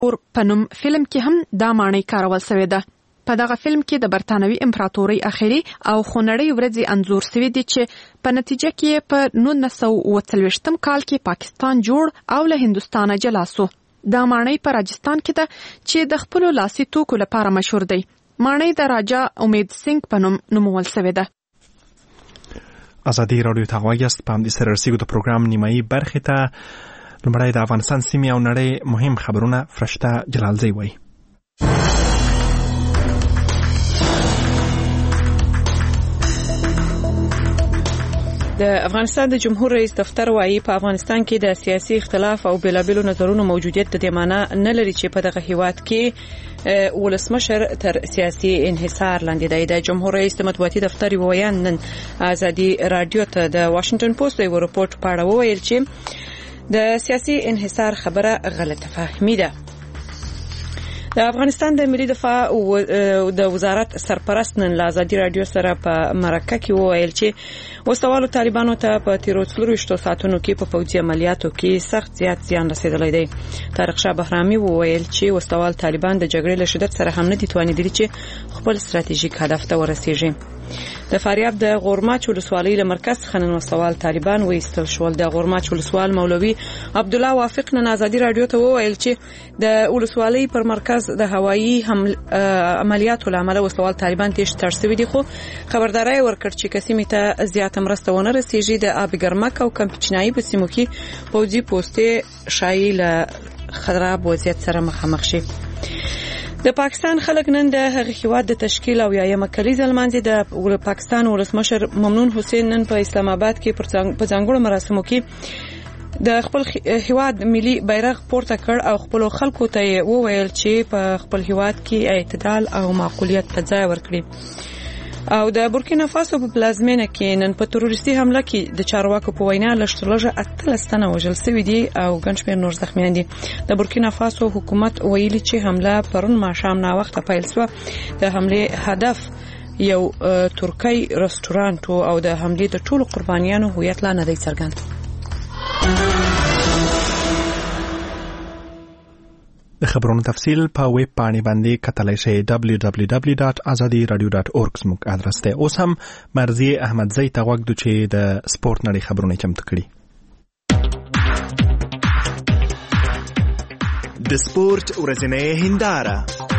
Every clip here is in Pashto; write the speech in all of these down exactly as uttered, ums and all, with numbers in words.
اور په نوم فلم کې هم دا معنی کارول شوې ده. په دغه فلم کې د برتانوي امپراتورۍ اخیری او خونړۍ ورځې انځور شوی دی چې په نتیجه کې په نولس سوه اوه څلوېښتم کال کې پاکستان جوړ او له هندوستانه جلا سو. دا معنی په راجستان کې ده چې د خپل لاسي توکو لپاره مشهور دی. معنی د راجا امید سنگ په نوم نومول شوی ده. ازادي رادیو ته غواړئ په همدې سره رسیدو د پروګرام نیمایي برخې ته. لومړی د افغانستان سیمې او نړۍ مهم خبرونه فرشته جلالزی وایي. د افغانستان د جمهور رئیس دفتر وايي په افغانستان کې د سیاسي اختلاف او بیلابیلو نظرونو موجودیت د دې معنی نه لري چې په دغه هیواد کې ولسمشر تر سیاسي انحصار لاندې دی. د جمهور رئیس د مطبوعاتي دفتر ویان نن ازادي رادیو ته د واشنگټن پوسټ یو رپورت په اړه وویل چې د سیاسي انحصار خبره غلطه فهمي ده. د افغانستان د ملي دفاع او د وزارت سرپرست نن ازادي رادیو سره په مرکه کې وویل چې وسوالو طالبانو ته په تیرو څلورویشتو ساعتونو کې په فوجي عملیاتو کې سخت زیات زیان رسیدلی دی. طارق شاه بهرامي وویل چې وسوال طالبان د جګړې له شدت سره هم نه دي توانیدلي چې خپل ستراتیژیک هدف ته ورسیږي. د فاریاب د غورماچ ولسوالۍ له مرکز څخه نن وسوال طالبان وایستل شول. د غورماچ ولسوال مولوي عبد الله وافق نن ازادي رادیو ته وویل چې د ولسوالۍ پر مرکز د هوایي عملیاتو لامل وسوال طالبان تیښ تر شوي دي، خو خبرداري ورکړ چې کسیمه ته زیاته مرسته ونه رسیږي. د آب ګرمک او کمپچنایي په سیمو کې پوځي پوسټې شایي له خراب وضعیت سره مخامخ شي. د پاکستان خلک نن د هغه هیواد د تشکیل او یایم کلیزه لمانځي. د پاکستان ولسمشر ممنون حسین نن په اسلام آباد کې په ځانګړو مراسمو کې د خپل هیواد ملي بیرغ پورته کړ او خپل خلکو ته وویل چې په خپل هیواد کې اعتدال او معقولیت ته ځای ورکړي. او د بورکینا فاسو په پلازمینه کې نن په تروریستي حمله کې د چارواکو په وینا لشتلږه اتلس تنه وژل شوي دي او ګڼ شمېر نور زخمیان دي. د بورکینا فاسو حکومت ویلي چې حمله پرون ماښام ناوخته پیل شوه. د حمله هدف یو ترکی رستورانت او د حمله د ټولو قربانیانو هویت لا نه دی څرګند. د خبرونو تفصیل په ویب پاڼې باندې کتلای شئ دبلیو دبلیو دبلیو ډاټ ازادي رادیو ډاټ اورګ زموږ ادرس دی. اوس هم مرضی احمدزی ته غوږ دو چې د سپورت نړۍ خبرونه چمتو کړي. د سپورت ورځنۍ هنداره.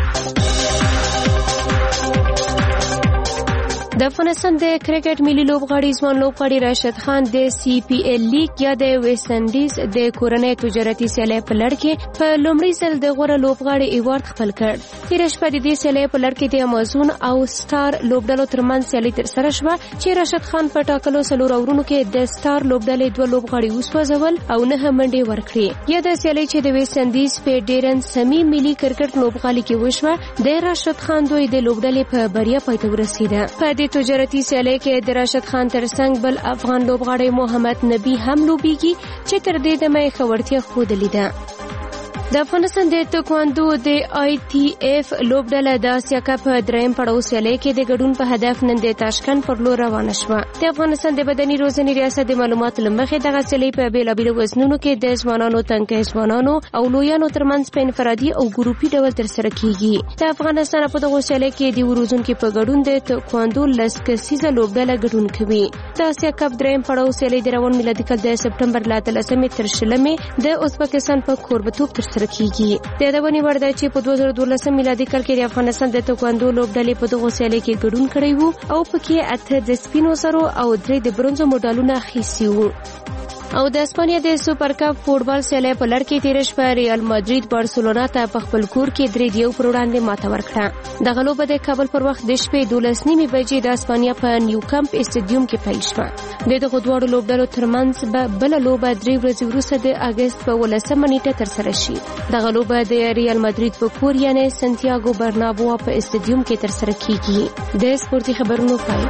د افغانستان د کرکټ ملي لوبغاړي ځوان لوبغاړي راشد خان د سی پی ایل لیګ یا د ویسټ انډیز د کورنۍ تجارتي سیالۍ په لړ کې په لومړي ځل د غوره لوبغاړي ایوارډ خپل کړ. تېره شپه د دې سیالۍ په لړ کې د امازون او سټار لوبډلو ترمنځ سیالي ترسره شوه چې راشد خان په ټاکلو څلور اورونو کې د سټار لوبډلې دوه لوبغاړي وسوځول او نه منډې ورکړې. یا د سیالۍ چې د ویسټ انډیز په ډیرن سمي ملي کرکټ لوبغالي کې وشوه د راشد خان دوی د لوبډلې په بریا پای ته ورسېده. په دې تجارتي سیالۍ کې د راشد خان ترڅنګ بل افغان لوبغاړی محمد نبی هم لوبېږي چې تر دې دمه یې ښه وړتیا ښودلې ده. د افغانستان د تکواندو د آی ټي اف لوبډله د اسیا کپ دریم پړاو سیالۍ کې د ګډون په هدف نن د تاشکند پر لور روانه شوه. د افغانستان د بدني روزنې ریاست د معلوماتو له مخې دغه سیالۍ په بېلابېلو وزنونو کې د ځوانانو، تنکي ځوانانو او لویانو ترمنځ په انفرادي او ګروپي ډول ترسره کیږي. د افغانستان په دغه سیالۍ کې د وروزونکو په ګډون د تکواندو لس کسیزه لوبډله ګډون کوي. د اسیا کپ دریم پړاو سیالۍ د روان میلادي کال د سپټمبر له اتلسمې تر شلمې د ازبکستان په کوربتوب ترسره کیږي. د یادونې وړ ده چې په دوه زره دولسم میلادي کال کې د افغانستان د تکواندو لوبډلې په دغه سیالۍ کې ګډون کړی وو او پکې اته د سپینو زرو او درې د برونزو مډالونه اخیستي وو. او د اسپانیا د سوپر کپ فوټبال سیالۍ په لړ کې تېره شپه ریال مادرید بارسلونا ته په خپل کور کې درې دیو پر وړاندې ماته ورکړه. دغه لوبه د کابل پر وخت د شپې دولس نیمې بجې د اسپانیا په نیو کمپ اسټاډیوم کې پیل شوه. د دغو دواړو لوبډلو ترمنځ به بله لوبه درې ورځې وروسته د اګست په ولسمه نیټه ترسره شي. دغه لوبه د ریال مادرید په کور یعنې سنتیاګو برنابو په اسټاډیوم کې ترسره کیږي. د سپورتي خبرونو پای.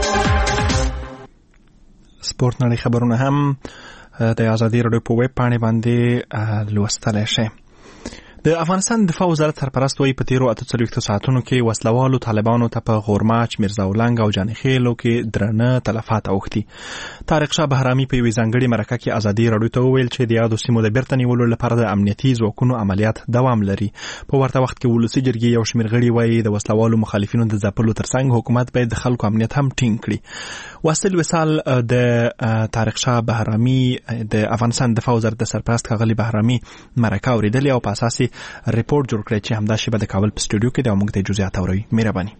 سپورت نړۍ خبرونه هم د ازادي رادیو په ویب پاڼې باندې لوستلی شئ. د افغانستان دفاع وزارت سرپرست وایي په تیرو اته څلوېښتو ساعتونو کې وسلوالو طالبانو ته په غورماچ، میرزاولنګ او جانخیلو کې درنه تلفات اوښتي. طارق شاه بهرامي په یوې ځانګړې مرکه کې ازادي راډیو ته وویل چې د یادو سیمو د بیرته نیولو لپاره د امنیتي ځواکونو عملیات دوام لري. په ورته وخت کې ولسي جرګې یو شمېر غړي وایي د وسلوالو مخالفینو د ځپلو ترڅنګ حکومت باید د خلکو امنیت هم ټینګ کړي. واصل وصال د طارق شاه بهرامي د افغانستان دفاع وزارت د سرپرست ښاغلي بهرامي مرکه اورېدلې او په اساس ریپورت جوړ کړی چې همدا شیبه د کابل په سټوډیو کې د موږ ته جزئیات اوروي. مهرباني.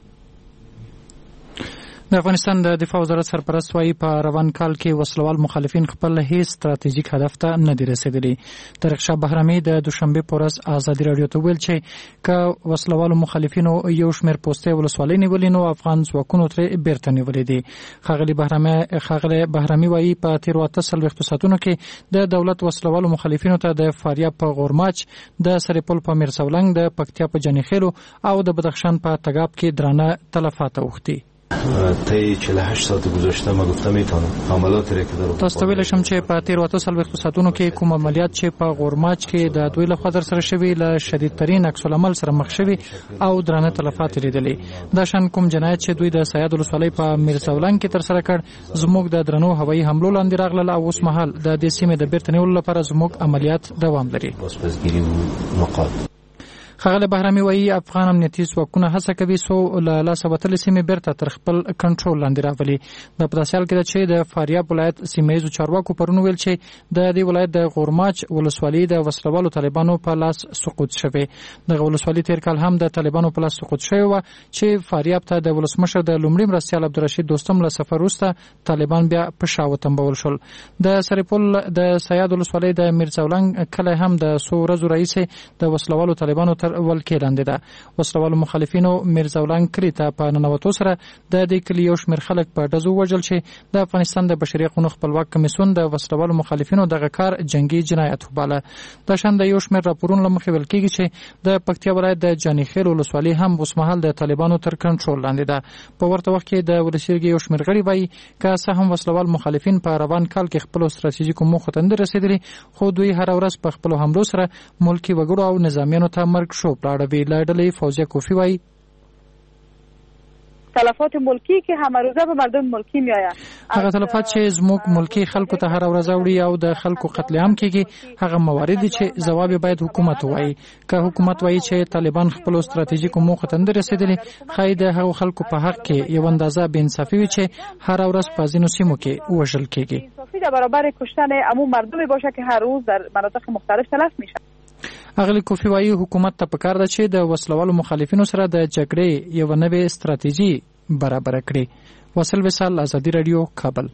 د افغانستان د دفاع وزارت سرپرست وايي په روان کال کې وسلوال مخالفین خپل هیڅ ستراتیژیک هدف ته نه دي رسیدلي. طارق شاه بهرامي د دوشنبه په ورځ ازادي راډیو ته ویل چې که وسلوالو مخالفینو یو شمېر پوسټې ولسوالۍ نیولې نو افغان ځواکونو ترې بیرته نیولې دي. ښاغلي بهرامي ښاغلي بهرامي وايي په تیرو اته څلوېښتو ساعتونو کې د دولت وسلوالو مخالفینو ته د فاریاب په غورماچ، د سرپل په میرزاولنګ، د پکتیا په جانخیلو او د بدخشان په تګاب کې درانه تلفات اوښتي. طی چهل و هشت ساعت گذشته ما گفتم میتونم عملیات را که در تاسو ویل شم چې په تیرو اته څلوېښتو ساعتونو کې کوم عملیات چې په غورماچ کې د دوی لخوا در سره شوي له شدیدترین عکس العمل سره مخ شوي او درانه تلفات لیدلي. دا شان کوم جنایت چې دوی د سیاد ولسوالۍ په میرزاولنګ کې تر سره کړ زموږ د درنو هوایي حملو لاندې راغلل او اوس مهال د دې سیمې د بیرته نیولو لپاره زموږ عملیات دوام لري. ښاغلی بهرامي وایي افغان امنیتي ځواکونه هڅه کوي څو له لاسه وتلې سیمې بیرته تر خپل کنټرول لاندې راولي. دا په داسې حال کې ده چې د فاریاب ولایت سیمه ییزو چارواکو پرون ویل چې د دې ولایت د غورماچ ولسوالۍ د وسلوالو طالبانو په لاس سقوط شوې. دغه ولسوالۍ تېر کال هم د طالبانو په لاس سقوط شوې وه چې فاریاب ته د ولسمشر د لومړي مرستیال عبدالرشید دوستم له سفر وروسته طالبان بیا په شا وتمبول شول. د سرپل د سیاد ولسوالۍ د میرزاولنګ کلی هم د څو ورځو راهیسې د وسلوالو طالبانو تر ولکې لاندې ده. وسلوالو مخالفینو میرزاولنګ کلي ته په ننوتو سره د دې کلي یو شمېر خلک په ډزو وژل چې د افغانستان د بشري حقوقو خپلواک کمیسیون د وسلوالو مخالفینو دغه کار جنگي جنایت وباله. د شان د یو شمېر راپورونو له مخې ویل کېږي چې د پکتیا ولایت د جانخیل ولسوالۍ هم اوسمهال د طالبانو تر کنټرول لاندې ده. په ورته وخت کې د ولسي جرګې یو شمېر غړي وایي که څه هم وسلوال مخالفین په روان کال کې خپلو ستراتیژیکو موخو ته نه رسېدلي خو دوی هره ورځ په خپلو حملو سره ملکي وګړو او نظامیانو ته مرګ شوب راړوي. له ډلې فوزیه کوفی وایي تلفات ملکی که همه روزه به مردم ملکی می آید. هغه تلفات چې زموږ ملکی خلکو ته هر ورځ وړي او د خلکو قتل عام کیږي هغه موارد چې جواب باید حکومت وایي. که حکومت وایي چې طالبان خپل استراتیژیک موخه ته نه رسیدلي خای د هغو خلکو په حق کې یو اندازه بې انصافي وي چې هر ورځ په ځینو سیمو کې وژل کیږي. انصافی در برابر کشتن عموم مردمی باشه که هر روز در مناطق مختلف تلف میشه. اغلی کوفی وایي حکومت ته پکار ده چې د وسلوالو مخالفینو سره د جګړې یو نوې ستراتیژي برابر کړي. واصل وصال، ازادي رادیو، کابل.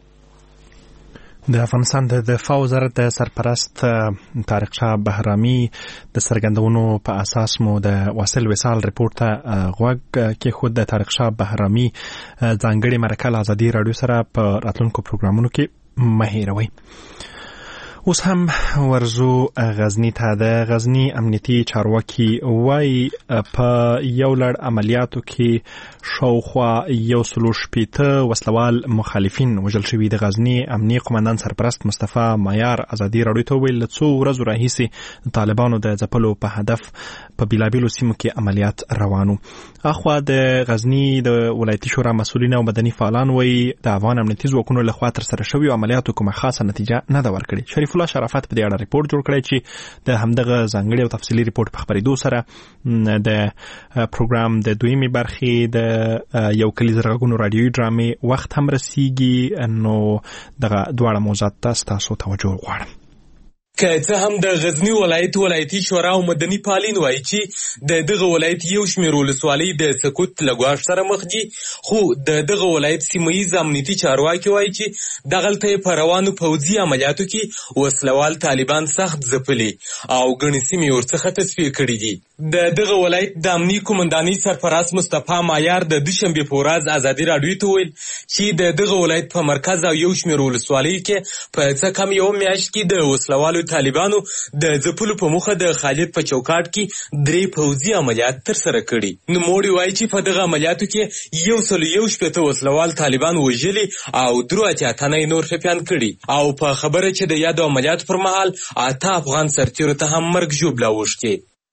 د افغانستان د دفاع وزارت د سرپرست طارق شاه بهرامي د څرګندونو په اساس مو د واصل وصال ریپورت ته غوږ کې خود د طارق شاه بهرامي ځانګړې مرکه له ازادي رادیو سره په راتلونکو پروګرامونو کې مه هیروئ. اوس هم ورزو غزنی ته. د غزنی امنیتي چارواکي وایي په یو لړ عملیاتو کې شاوخوا یو سلو شپېته وسلوال مخالفین وژل شوي. د غزنی امنیي قومندان سرپرست مصطفی مایار ازادي راډیو ته وویل له څو ورځو راهیسې د طالبانو د ځپلو په هدف په بیلابیلو سیمو کې عملیات روانو. اخوا د غزنی د ولایتي شورا مسؤلین او مدني فعالان وایي د افغان امنیتي ځواکونو لخوا تر سره شویو عملیاتو کومه خاصه نتیجه نه ده ورکړې. شریف الله شرافت په دې اړه ریپورت جوړ کړی چې د همدغه ځانګړي او تفصیلي ریپورت په خبرېدو سره د پروګرام د دویمې برخې د یو کلیز غږونو رادیوي ډرامې وخت هم رسیږي. نو دغه دواړه موضوعات ته ستاسو توجه غواړم. که څه هم د غزنی ولایت ولایتي شورا او مدني فعالین وایي چې د دغه ولایت یو شمېر ولسوالۍ د سقوط له ګواښ سره مخ دي خو د دغه ولایت سیمه ییز امنیتي چارواکي وایي چې دغلته یې په روانو پوځي عملیاتو کې وسلوال طالبان سخت ځپلي او ګڼې سیمې ورڅخه تصفیه کړي دي. د دغه ولایت د امنیي قومندانۍ سرپرست مصطفی مایار د دوشنبې په ورځ ازادي راډیو ته ویل چې د دغه ولایت په مرکز او یو شمېر ولسوالیو کې په څه کم یوه میاشت کې د وسلوالو طالبانو د ځپلو په موخه د خالد په چوکاټ کې درې پوځي عملیات ترسره کړي. نوموړي وایي چې په دغه عملیاتو کې یو سل یو شپېته وسلوال طالبان وژلي او درې اتیا تنه نور ټپیان کړي او په خبره چې د یادو عملیاتو پر مهال اته افغان سرتیرو ته هم مرګ ژوبله اوښتې.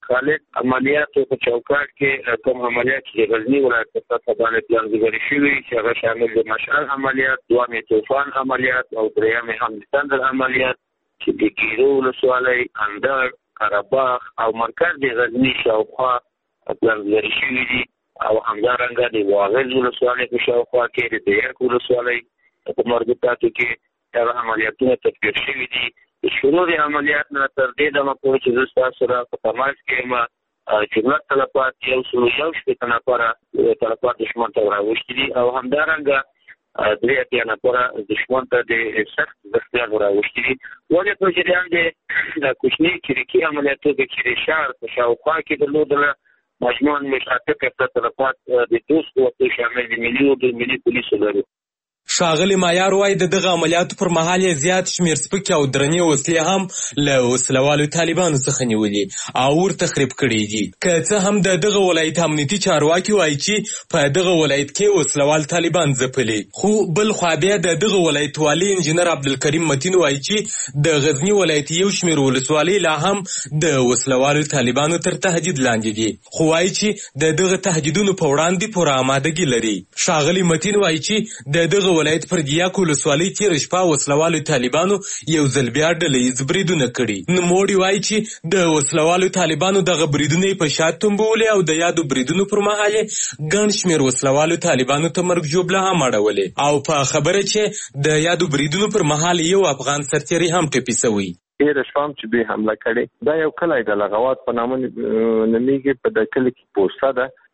خالد عملیاتو په چوکاټ کې کوم عملیات چې غزنی ولایت په سطح باندې پلانګذاري شوي چې هغه شامل دي مشعل عملیات، دوامې طوفان عملیات او درېیمې حمد تندر عملیات چې د ګیرو ولسوالۍ، اندړ، قرهباغ او مرکز د غزنی شاوخوا پلانګذاري شوي دي او همدارنګه د واغظ ولسوالۍ په شاوخوا کې د دیرک ولسوالۍ په مربوطاتو کې هغه عملیاتونه تطبیق شوي دي. د شروع د عملیات نه تر دې دمه پورې چې زه ستاسو سره په تماس کې یم جمله تلفات یو سل یو شپېته نفره تلفات دښمن ته راوښتي دي او همدارنګه درې اتیا نفره دښمن ته د سخت دستیاب راوښتي دي. ولې په جریان د کوچني چریکي عملیاتو د چې شهر په شاوخوا کې درلودله مجموعاً مشاته کړه تلفات د دوست قوتو شامل د ملي او د ملي پولیسو لري. ښاغلي مایار وایي د دغه عملیاتو پر مهال یې زیات شمېر سپکې او درنې وسلې هم له وسلوالو طالبانو څخه نیولې او ور تخریب کړي دي. که څه هم د دغه ولایت امنیتي چارواکي وایي چې په دغه ولایت کې وسلوال طالبان ځپلي، خو بل خوا بیا د دغه ولایت والي انجینر عبدالکریم متین وایي چې د غزنی ولایت یو شمېر ولسوالۍ لا هم د وسلوالو طالبانو تر تهدید لاندې دي، خو وایي چې د دغه تهدیدونو په وړاندې پوره آمادګي لري. ښاغلي متین وایي چې د دغه ولایت پر دیاک ولسوالۍ تېره شپه وسلوالو طالبانو یو ځل بیا ډلهییز بریدونه کړي. نوموړي وایي چې د وسلوالو طالبانو دغه بریدونه یې په شا تنبولې او د یادو بریدونو پر مهال یې ګڼ شمېر وسلوالو طالبانو ته مرګ ژوبله هم اړولې او په خبره چې د یادو بریدونو پر مهال یو افغان سرتېری هم ټپي سوی. تېره شپه هم چې دوی حمله کړې، دا یو کلی د لغوات په نامه نومیږي، په د کلي کې پوسته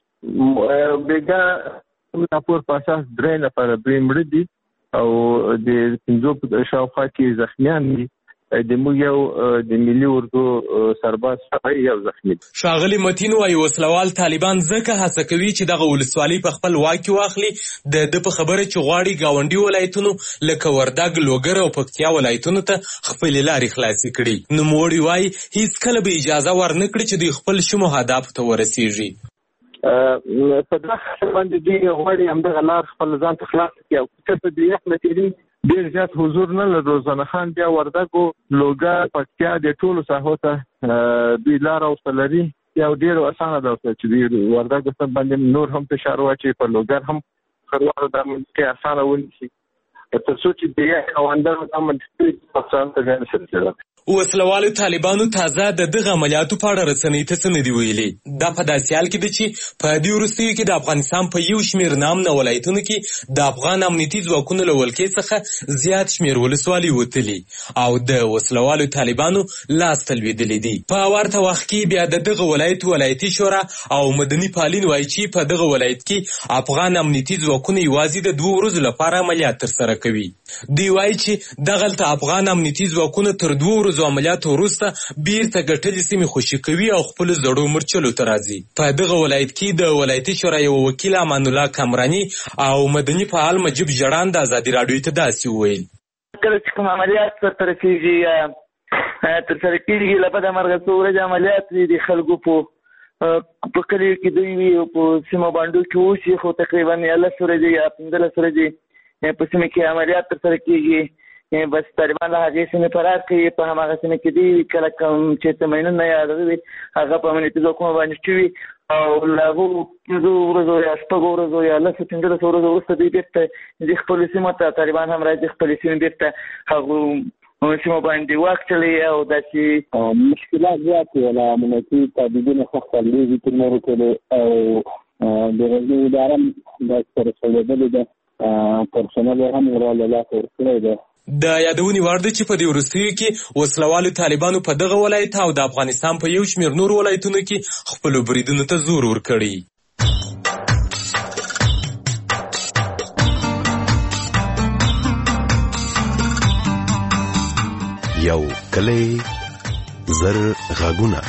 ده. بېګا راپور په اساس درې نفره دوی مړه دي او د پنځو په شاوخوا کې زخمیان دي. د موږ یو د ملي اردو سرباز یو زخمی. ښاغلي متین وایي وسلوال طالبان ځکه هڅه کوي چې دغه ولسوالۍ په خپل واک کې واخلي. د ده په خبره چې غواړي ګاونډي ولایتونو لکه وردګ، لوګر او پکتیا ولایتونو ته خپلې لارې خلاصې کړي. نوموړي وایي هیڅکله به اجازه ورنه کړي چې دوی خپل شومو هدفو ته ورسیږي. په دغه باندې دوی غواړي همدغه لار خپل ځان ته خلاص کړي او که په دې یخ نتیري ډېر زیات حضور نه لري. روزانه خان بیا وردګو، لوګر، پکتیا د ټولو ساحو ته دوی لار ورته لري. یو ډېر اسانه ده چې دوی وردګو ته باندې نور هم فشار واچوي، په لوګر هم خروار د منځ اسانه ونیسي تر څو چې د یک او اندر د منځ په څان ته ځان سره. وسلوالو طالبانو تازه د دغه عملیاتو په اړه رسنۍ ته څه نه دي ویلي. دا په داسې حال کې ده چې په دې وروستیو کې د افغانستان په یو شمېر نامنه ولایتونو کې د افغان امنیتي ځواکونو له ولکې څخه زیات شمېر ولسوالۍ وتلي او د وسلوالو طالبانو لاس ته لوېدلي دي. په ورته وخت کې بیا د دغه ولایت ولایتي شورا او مدني پالین وایي چې په دغه ولایت کې افغان امنیتي ځواکونه یوازې د دوه ورځو لپاره عملیات ترسره کوي. دوی وایي چې دغلته افغان امنیتي ځواکونه تر دوه ورځو عملیاتو وروسته بیرته ګټلې سیمې خوشي کوي او خپلو زړو مرچلو ته راځي. په دغه ولایت کې د ولایتي شورا یو وکیل امان الله کامراني او مدني فعال مجیب جړان د ازادي راډیو ته داسې وویل: کله چې کوم عملیات ترسره کېږي یا ترسره کېږي له بده مرغه څو ورځې عملیات وي د خلکو په په کلیو کې دوی وي او په سیمو باندې کې اوسي، خو تقریبا یا لس ورځې یا پنځلس ورځې په سیمه کې عملیات ترسره کېږي. بس طالبان له هغې سیمې فرار کوي، په هماغه سیمه کې دي کله کوم چې تمرینونه یا هغه وي هغه په امنیتي ځواکونو باندې شوي او له هغو پنځو ورځو یا شپږو ورځو یا لسو پنځلسو ورځو وروسته دوی بېرته د خپلو سیمو ته طالبان هم راځي، خپلې سیمې بېرته هغو سیمو باندې واک چلوي او داسې مشکلات زیات وي. له امنیتي تهدیدونه سخت لوېږي تر نورو کلو او د غزني اداره هم داسې رسولېدلې ده، پرسونل یې هم ورله لاسه ورکړی ده. د یادونې وړ ده چې په دې وروستیو کې وسلوالو طالبانو په دغه ولایت او د افغانستان په یو شمېر نور ولایتونو کې خپلو بریدونو ته زور ورکړی. یو کلی زر غږونه.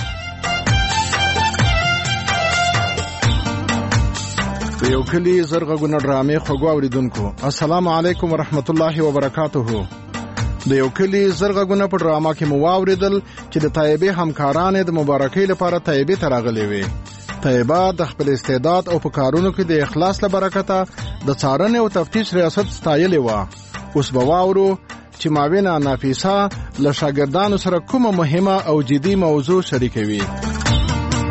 د یو کلی زرغږونه ډرامې خوږو اوریدونکو السلام علیکم ورحمت الله وبرکاته. د یو کلی زرغږونه په ډرامه کې مو واوریدل چې د طیبې همکارانې د مبارکۍ لپاره طیبې ته راغلې وې. طیبه د خپل استعداد او په کارونو کې د اخلاص له برکته د څارنې او تفتیش ریاست ستایلې وه. اوس به واورو چې معاونه نافیسه له شاګردانو سره کومه مهمه او جدي موضوع شریکوي.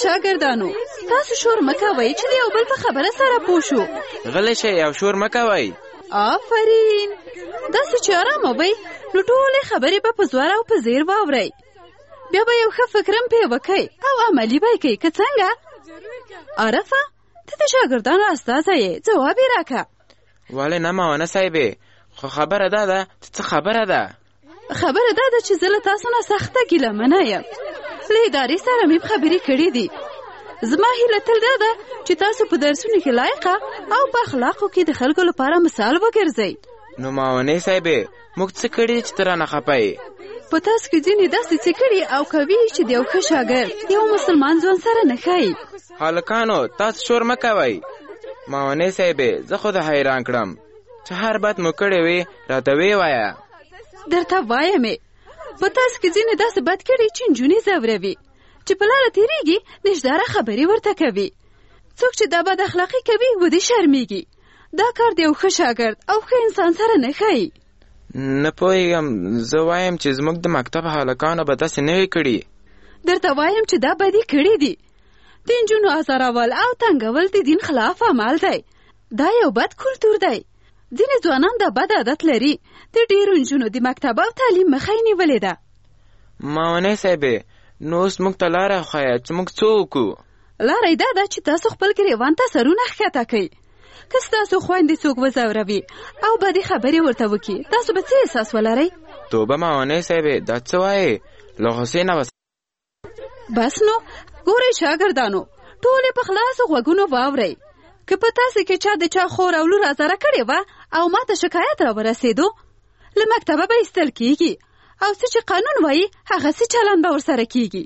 شاګردانو تاسو شور مکوئ چې یو بل په خبره سره پوه شو. غلی شئ او شور مکوئ. آفرین. داسې چې ارامه وئ نو ټولې خبرې به په زور او په زیر واورئ. بیا به یو ښه فکرم پې وکئ او عملي به یې کوئ که څنګه؟ عرفه ته د شاګردانو استازی یې، ځواب یې راکړه. ولې نه معاونه صاحبې، خو خبره دا ده څه خبره ده؟ خبره دا ده چې زه له تاسو نه سخته ګیلمنه یم. له ادارې سره مې خبرې کړې دي. زما هیله تل دا ده چې تاسو په درسونو کې لایقه او په اخلاقو کې د خلکو لپاره مثال وګرځئ. نو معاونې صاحبې موږ څه کړي چې ته رانه خفه یې؟ په تاسو کې ځینې داسې څه کړي او کوي چې د یو ښه شاګرد یو مسلمان ځوان سره نه ښایي. هلکانو تاسو شور مه کوئ. معاونې صاحبې زه خو د حیران کړم چې هر بد مو کړی وي راته ویې وایه. درته وایم یې په تاسو کې ځینې داسې بد کړي چې نجونې ځوروي، چې په لاره تېرېږي نژداره خبرې ورته کوي. څوک چې دا بد اخلاقي کوي ودې شرمېږي. دا کار د یو ښه شاګرد او ښه انسان سره نه ښایي. نه پوهېږم، زه وایم چې زموږ د مکتب هلکانو به داسې نه وي کړي. درته وایم چې دا بدي کړي دي. د نجونو ازارول او تنګول د دین خلاف عمل دی. دا یو بد کلتور دی. ځینې ځوانان دا بد عادت لري. د ډېرو نجونو د مکتب او تعلیم مخه یې نیولې ده. معاونې صاحبې نو اوس موږ ته لاره وښایه چې موږ څه وکړو. لاره یې دا ده چې تاسو خپل ګریوان ته سرونه ښکته کړئ. که ستاسو خویندې څوک وځوروي او بدې خبرې ورته وکړي تاسو به څه احساس ولرئ؟ توبه معاونې صاحبې دا څه وایې؟ له غوسې نه بس بس نو ګورئ شاګردانو ټولې په خلاصو غوږونو واورئ. که په تاسو کې چا د چا خور او لور ازاره کړې وه او ما ته شکایت را ورسېدو له مکتبه به ایستل کېږي او څه چې قانون وایي هغسې چلند به ورسره کېږي.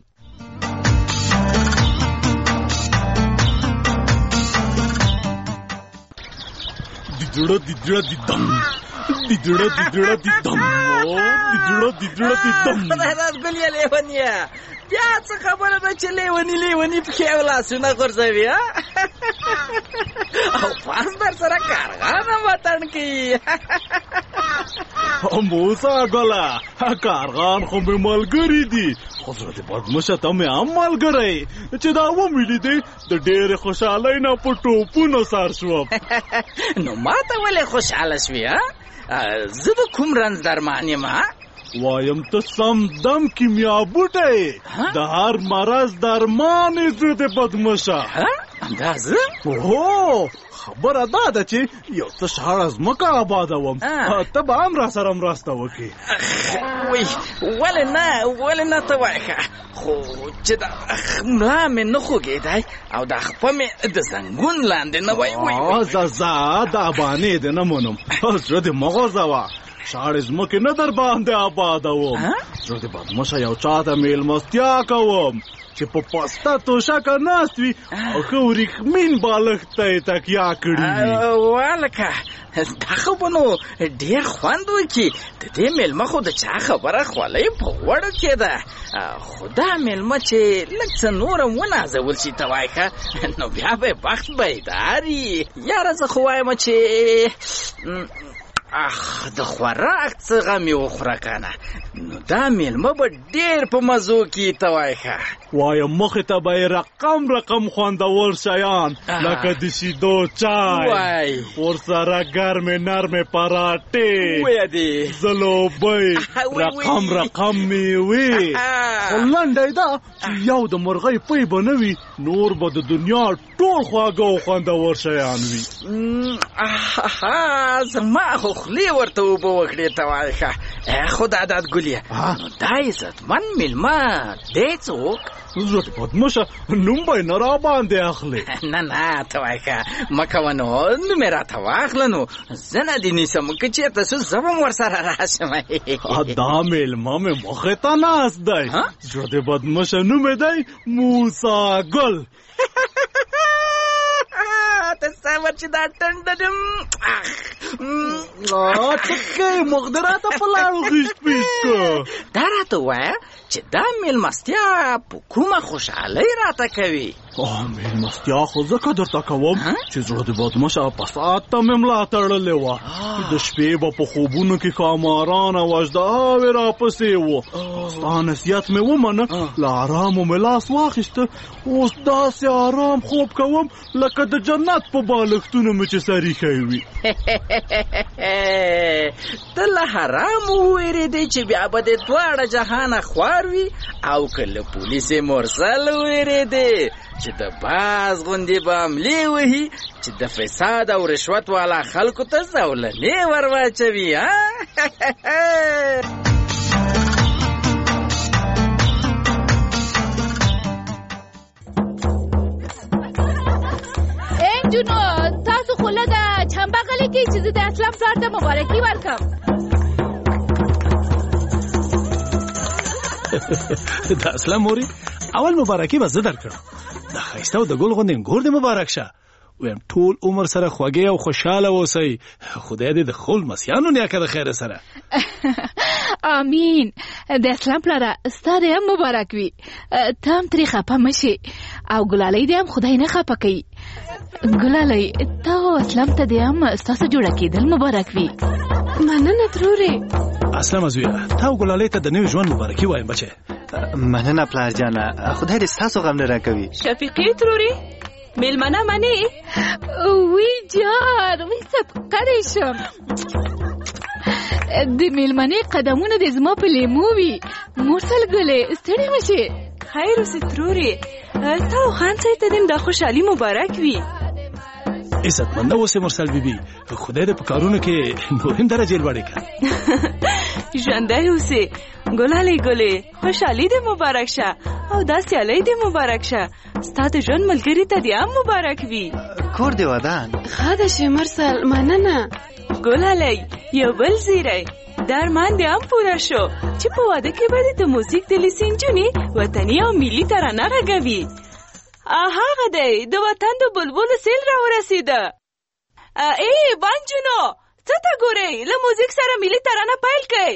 Didura didura didam, didura didura didam, oh, didura didura didam. خدای دې ګلې لیونیه بیا څه خبره ده چې لیونی لیونی پکې لاسونه غورځوي او پاس در سره کارغانه وطن کې. موسی ګله کارغان خو مې ملګري دي، خو زه د بدمشه ته مې هم ملګری چې دا ومې لیدې د ډېرې خوشحالۍ نه په ټوپونو سر شوم. نو ما ته ولې خوشحاله شوې؟ زه د کوم رنځ درمان یم؟ وایم ته سم دم کیمیا بوټی د هر مرض درمان یې زه د بدمشه. همدا زه؟ هو خبره دا ده چې یو څه شاړه ځمکه آبادوم، ته به هم را سره مرسته وکړې. وی ولې نه ولې نه ته وایه خو چې دا ملا مې نه خوږېدی او دا خپه مې د زنګون لاندې نه وای. زه زه دا بانې دې نه منم، زړه دې مه غورځوه، شاړې ځمکې نه در باندې آبادوم. زه د بدمشه یو چا ته مېلمستیا کوم چې په پسته توشکه ناست وي او ښه وریښمین بالښت ته یې تکیه کړي وي. والکه دا خو به نو ډېر خوند وکړي. د دې مېلمه خو د چا خبره خولۍ په غوړو کې ده، خو دا مېلمه چې لږ څه نور هم ونازول شي ته وایه نو بیا به یې بخت بیدار وي. یاره زه خو وایم چې اخ د خوراک څه غم یې وخوره کنه نو دا مېلمه به ډېر په مزو کې ته وایه. وایم مخې ته به یې رقم رقم خوندور شیان لکه د شیدو چای، ورسره ګرمې نرمې پراټې، ځلوبۍ، رقم رقم میوې. خو لنډه یې ده چې یو د مرغۍ پۍ به نه وي، نور به د دنیا ټول خواږه او خوندور شیان وي. زما خو خولې ورته اوبه وکړې ته وایه. خدا داد ګلیه نو دا عزتمن مېلمه دی څوک؟ زه د بدمشه نوم به یې نه را باندې اخلې. نه نه ته وایه مه کوه نو نوم یې راته واخله نو زه نه دې نیسم که چېرته سو زه به م ورسره راشم. دا مېلمه مې مخې ته ناست دی، زه د بدمشه نوم یې دی موسی ګل. ته صبر چې دا ټنډه دم څه کوې مخ دې راته په لاړو غیږ پیږ که. دا راته ووایه چې دا مېلمستیا په کومه خوشحالۍ راته کوي؟ او مېلمستیا خو ځکه درته کوم چې زړه د بدمشه په ساعت ته مې ملا تړلې وه چې د شپې به په خوبونو کې ښاماران او اژدهاوې راپسې وو. ستا نصیحت مې ومنه، له آرامو مې لاس واخیسته. اوس داسې آرام خوب کوم لکه د جنت په بالښتونو مې چې سریښی وي. ته له حرامو وویرېدې چې بیا به د دواړه جهانه خوار وي، او که له پولیسې مرسل وویرېدې چې د باز غوندې به حملې وهي چې د فساد او رشوت والا خلکو ته زولنې ور واچوي. جنو تاسو خو لږه چمبه غلې کې چې زه د اسلام پلار ته مبارکي ورکړم. د اسلام مورې اول مبارکي به زه درکړم. د ښایسته او د ګل غوندې انګور دې مبارک شه. ویم ټول عمر سره خوږې او خوشحاله اوسئ. خدای دې د خول مسیانو نیکه د خیره سره. آمین. د اسلام پلاره ستا دې هم مبارک وي. ته هم ترې خفه مه شې او ګلالۍ دې هم خدای نه خفه کوي. ګلالۍ تا او اسلام ته دې هم ستاسو جوړه کېدل مبارک وي. مننه ترورې. اسلام زویه، تا او ګلالۍ ته د نوي ژوند مبارکي وایم بچې. مننه پلار جانه، خدای دې ستاسو غم نه راکوي. شفیقې ترورې میلمنه منې؟ وی جار وی صدقه دې شم. د میلمنې قدمونه دې زما په لیمو وي. مرسل ګلې ستړې مه شې. خیر اوسې ترورې، ستا او خان صاحب ته دې دا خوشحالي مبارک وي. عزتمنده اوسې مرسل بیبي، خدای دې په کارونو کې نور هم درجې لوړې کړه. ژوندی اوسې ګلالۍ ګلې، خوشحالي دې مبارک شه او دا سیالۍ دې مبارک شه. ستا د ژوند ملګري ته دې هم مبارک وي. کور دې ودان. ښه ده چې مرسل، مننه. ګلالۍ یو بل زیری دا ارمان دې هم پوره شو چې په واده کې به دې د موزیک د لیسې نجونې وطني او ملي ترانه غږوي. هغه دی د وطن د بلبلو سیل راورسېده. ای بانجونو څه ته ګورئ؟ له موزیک سره ملي ترانه پیل کړئ.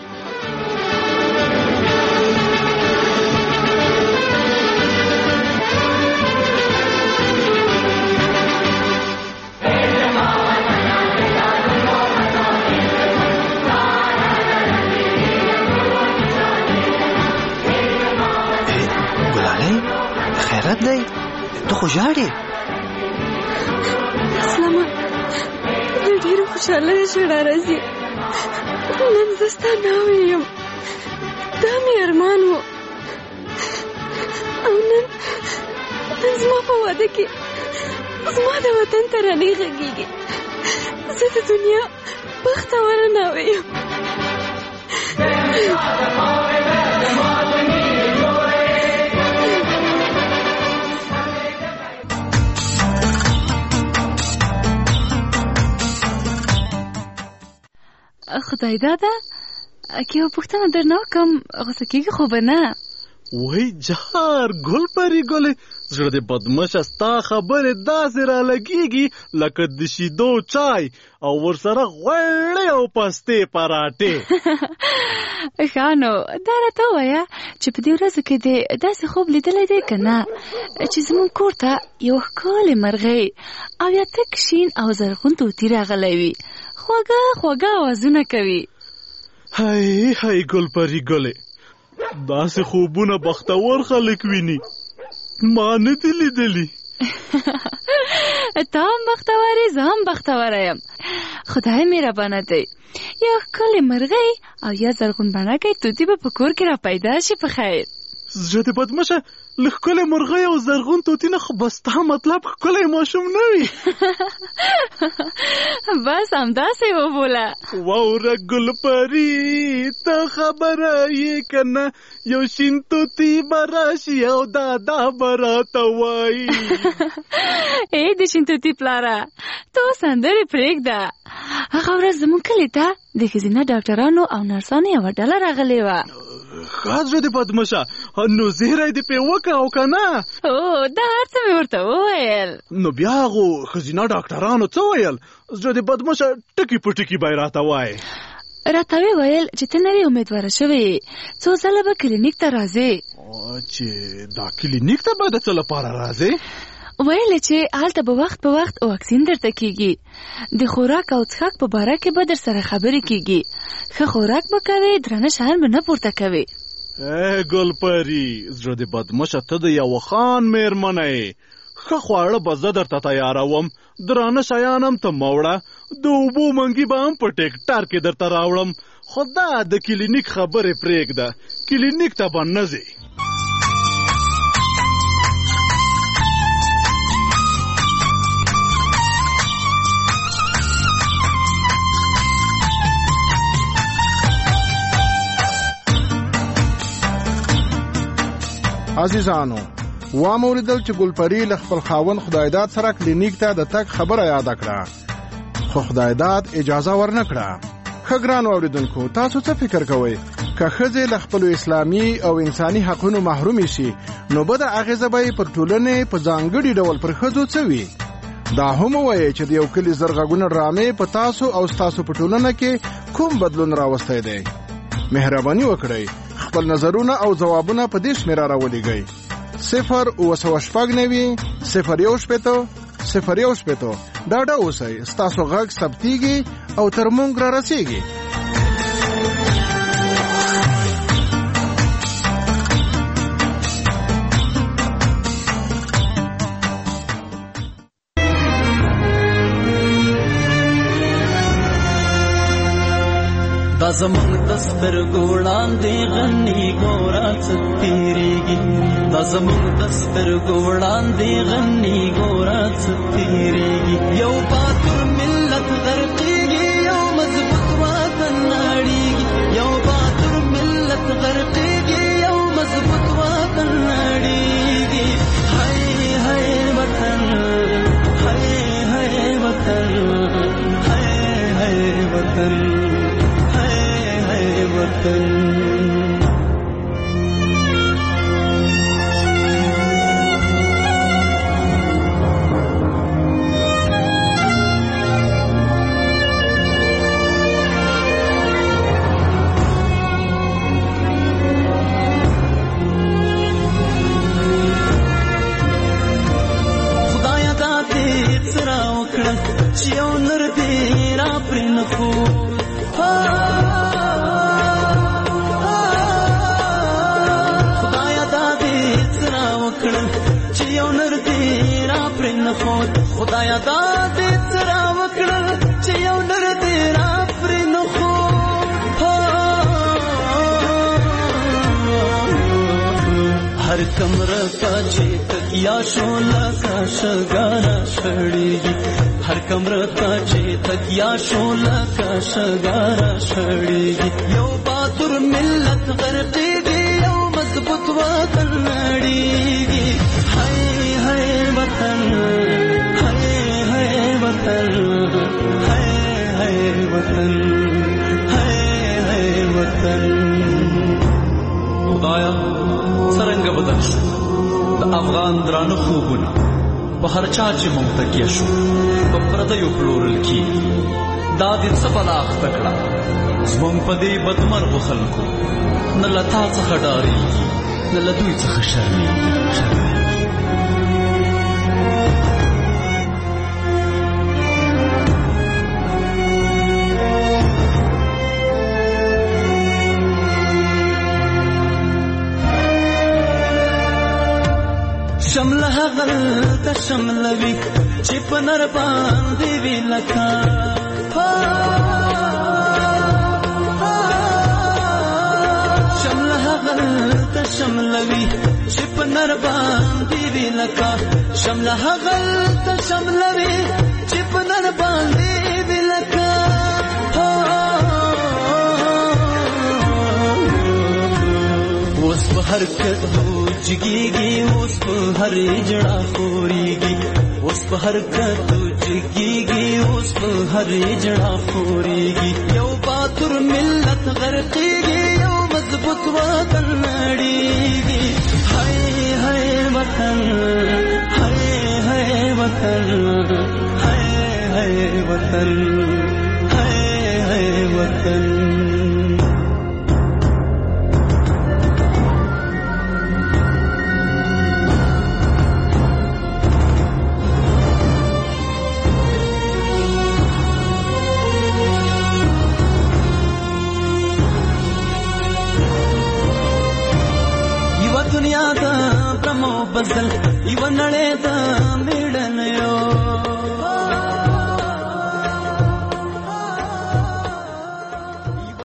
خیرت دی، ته خو ژاړې. اسلامه د ډېرو خوشحالۍ ژړا راځي. نن زه ستا ناوې یم، دا مې ارمان و او نن نن زما په واده کې زما د وطن ترانې غږېږي. زه د دنیا بختوره ناوې یم. خدای دادا که یو پوښتنه درنه وکړم غوسه کېږي خو به نه؟ وای جهار ګل پري ګلې، زړه دې بدمشه ستا خبرې داسې رالګېږي لکه د شیدو چای او ورسره غوړې او پستې پراټې. ښه نو دا راته ووایه چې په دې ورځو کې دې داسې خوب لیدلی دی که نه چې زموږ کور ته یو ښکلې مرغۍ او یا تک شین او زرغون طوطي راغلی وي، خوږه خوږه آوازونه کوي. هی هی ګل پري ګلې، داسې خوبونه بختور خلک ویني، ما نه دي لیدلي. ته هم بختور یې، زه هم بختوره یم. خدای مهربانه دی. یو ښکلې مرغۍ او یا زرغون بڼکۍ طوطي به په کور کې را پیدا شي په خیر. زړه دې بدمشه، له ښکلې مرغۍ او زرغون طوطي نه خو به ستا مطلب ښکلی ماشوم نه وي. بس همداسې وبوله. واوره ګل پري ته خبره یې که نه، یو شین طوطي به راشي او دا دا به راته وایي. ای د شین طوطي پلاره، ته سندرې پرېږده. هغه ورځ زموږ کلي ته د ښځینه ډاکټرانو او نرسانو یوه ډله راغلې وه. ښه زړه دې بدمشه، نو زیری دې پرې وکړه او که نه؟ او دا هر څه مې ورته وویل. نو بیا هغو ښځینه ډاکټرانو څه ویل؟ زړه دې بدمشه ټکي په ټکي به یې راته وایې. راته ویل چې ته نوې امیدواره شوې څو ځله به کلینیک ته راځې. چې دا کلینیک ته به د څه لپاره راځې؟ ویل چې هلته به وخت په وخت واکسین درته کیږي. د خوراک او څښاک په باره کې به در سره خبرې کیږي. ښه خوراک به کوې، درانه شیان به نه پورته کوې. ای ګلپري، زړه دې بدمشه، ته د یوه خان مېرمنه یې. ښه خواړه به زه درته تیاروم، درانه شیان هم ته مه وړه، د اوبو منګي به هم په ټیکټر کې درته راوړم. خو دا د کلینیک خبرې پرېږده، کلینیک ته به نه ځې. عزیزانو، وام اوریدل چې ګلپري له خپل خاوند خدایداد سره کلینیک ته د تګ خبره یاد کړه، خو خدایداد اجازه ورنکړه. ښه ګران اوریدونکو، تاسو څه فکر کوئ؟ که ښځې له خپلو اسلامي او انساني حقونو محرومې شي، نو بده اغېزه به یې پر ټولنې په ځانګړي ډول پر ښځو څه وي؟ دا هم ووایئ چې د یو کلي زر غږونه ډرامې په تاسو او ستاسو په ټولنه کې کوم بدلون راوستی دی؟ مهرباني وکړئ خپل نظرونه او ځوابونه په دې شمېره راولېږئ: صفر اوه سوه شپږ نوي صفر یو شپېته صفر یو شپېته. ډاډه اوسئ، ستاسو غږ ثبتېږي او تر موږ را رسېږي. دا زمونږ د سترګو وړاندې غني ګوره څه تېرېږي، دا زمونږ د سترګو وړاندې غني ګوره څه تېرېږي. یو باتور ملت غرقېږي، یو مضبوط وطن نړېږي. یو باتور ملت غرقېږي، یو مضبوط وطن نړېږي. هی هی وطن، هی هی وطن، هی هی وطن، وطن. خدایا دا دې څرا وکړه چې یو نور دې را پرې نه خو خدایا دا دې څرا وکړه چې یو نر دې را پرې نه خو. هر کمره ته چې تکیا شو لکه شګاره شړېږي، هر کمره ته چې تکیا شو لکه شګاره شړېږي. یو باتور ملت غرقېږي، یو مضبوط وطن نړېږي. هی هی وطن، هی وطن، هی هی وطن، هی هی وطن. خدایا څرنګه بدل شو د افغان درانه خوبونه، په هر چا چې مونږ تکیه شو په پردیو پلورل کېږي. دا دې څه بلا اخته کړه زمونږ په دې بدمرغو خلکو، نه له تا څخه ډارېږي، نه له دوی څخه شرمېږي. شمله هغه ته شملوي چې په نر باندې وي لکه شمله هغه ته شملوي چې په نر باندې وي لکه شمله هغه ته شملوي چې په نر باندې وي لکه اوس په حرکت جګېږي، اوس په هر جړه خورېږي، اوس په حرکت جګېږي، اوس په هر جړه خورېږي. یو باتور ملت غرقېږي، یو مضبوط وطن نړېږي. هی هی وطن، هی هی وطن، هی هی وطن، هی هی وطن. وطن. ಇವ ದುನಿಯಾದ ಭ್ರಮೋ ಬದಲ್ ಇವ ನಡೆದ